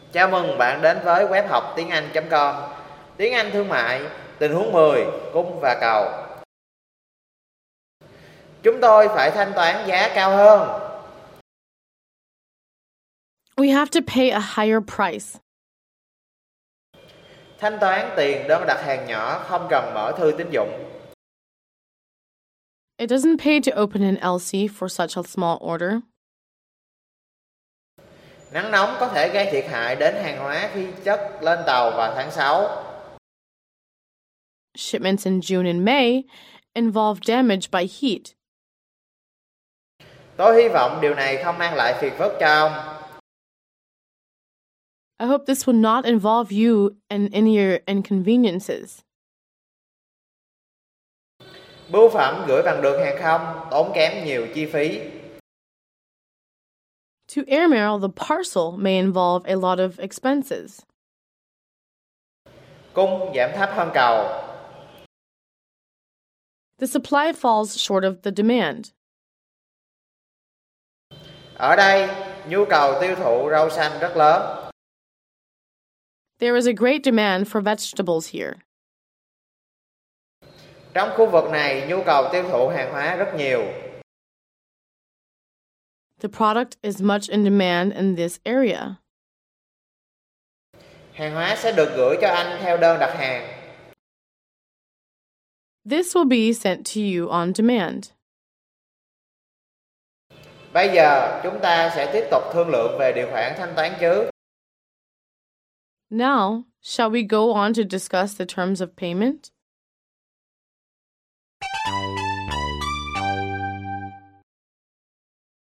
Chào mừng bạn đến với web học tiếng Anh.com. Tiếng Anh thương mại, tình huống 10, cung và cầu. Chúng tôi phải thanh toán giá cao hơn. We have to pay a higher price. Thanh toán tiền đơn đặt hàng nhỏ không cần mở thư tín dụng. It doesn't pay to open an LC for such a small order. Nắng nóng có thể gây thiệt hại đến hàng hóa khi chất lên tàu vào tháng 6. Shipments in June and May involve damage by heat. Tôi hy vọng điều này không mang lại phiền phức cho ông. I hope this will not involve you and any of your inconveniences. Bưu phẩm gửi bằng đường hàng không tốn kém nhiều chi phí. To airmail, the parcel may involve a lot of expenses. Cung giảm thấp hơn cầu. The supply falls short of the demand. Ở đây, nhu cầu tiêu thụ rau xanh rất lớn. There is a great demand for vegetables here. Trong khu vực này, nhu cầu tiêu thụ hàng hóa rất nhiều. The product is much in demand in this area. Hàng hóa sẽ được gửi cho anh theo đơn đặt hàng. This will be sent to you on demand. Bây giờ, chúng ta sẽ tiếp tục thương lượng về điều khoản thanh toán chứ. Now, shall we go on to discuss the terms of payment?